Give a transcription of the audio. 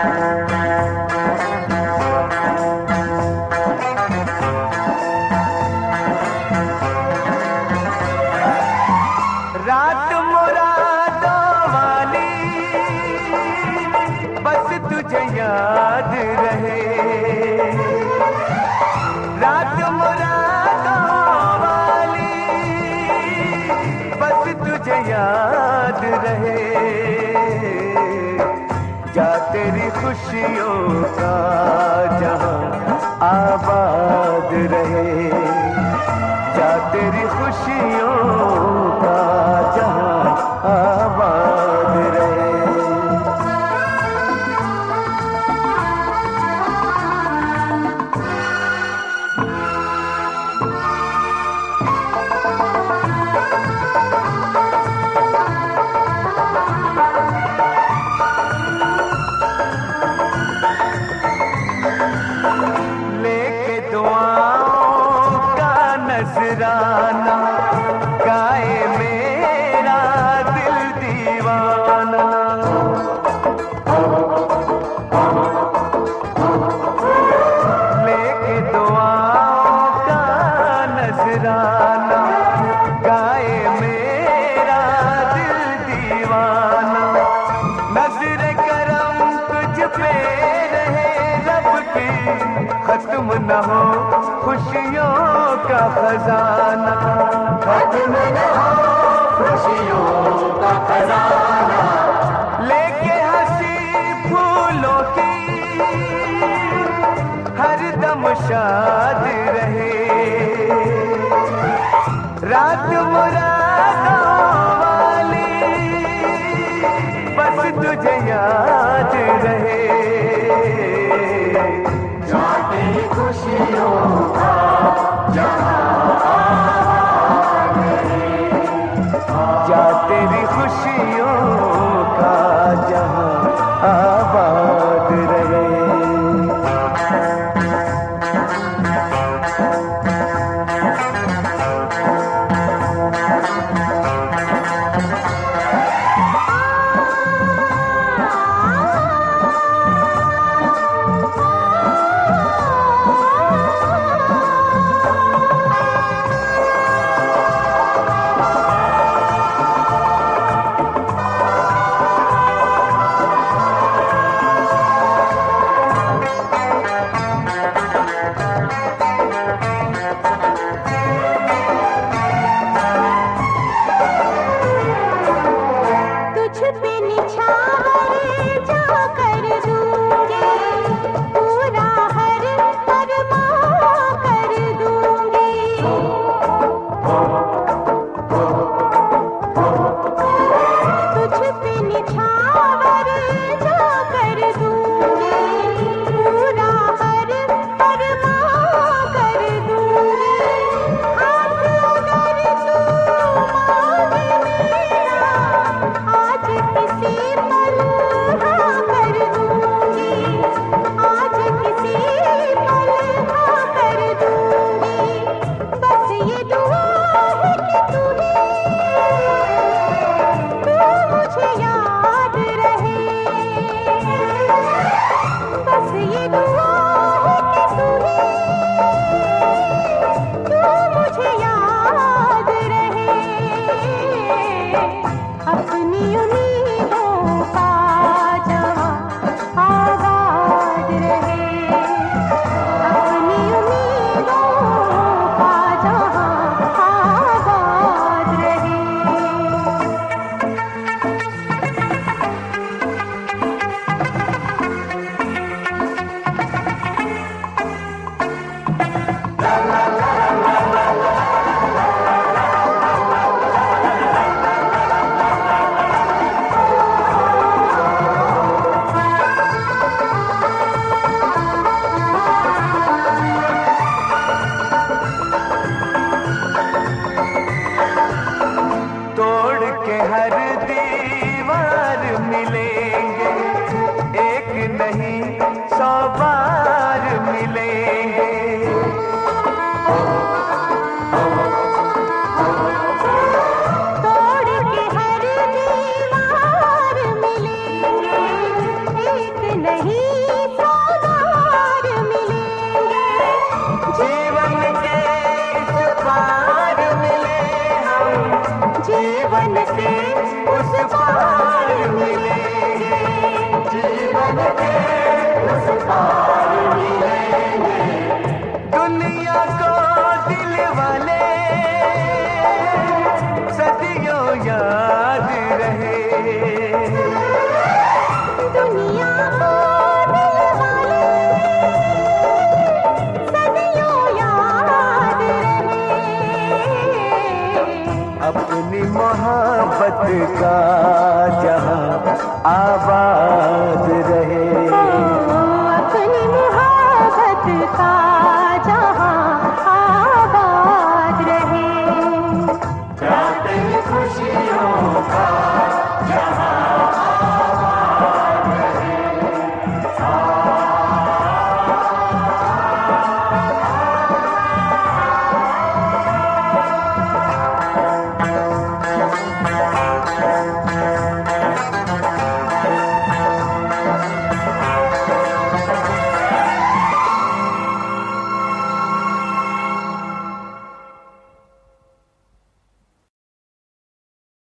रात मुरादों वाली बस तुझे याद रहे, रात मुरादों वाली बस तुझे याद रहे। जा तेरी खुशियों का जहां आबाद रहे, जा तेरी खुशियों का जहां आबाद रहे। लेके दुआओं का नजराना गाए मेरा दिल दीवाना। लेके दुआओं का नजराना गाए मेरा दिल दीवाना। नजर करम तुझ पे रहे रब की, खत्म न हो खुशियों का खजाना, खत्म न हो खुशियों का खजाना। लेके हंसी फूलों की हर दम शाद रहे, रात मुरादों वाली बस तुझे याद रहे। जा तेरी खुशियों का जहां आबाद रहे, जा तेरी खुशियों का जहां आबाद रहे। नहीं का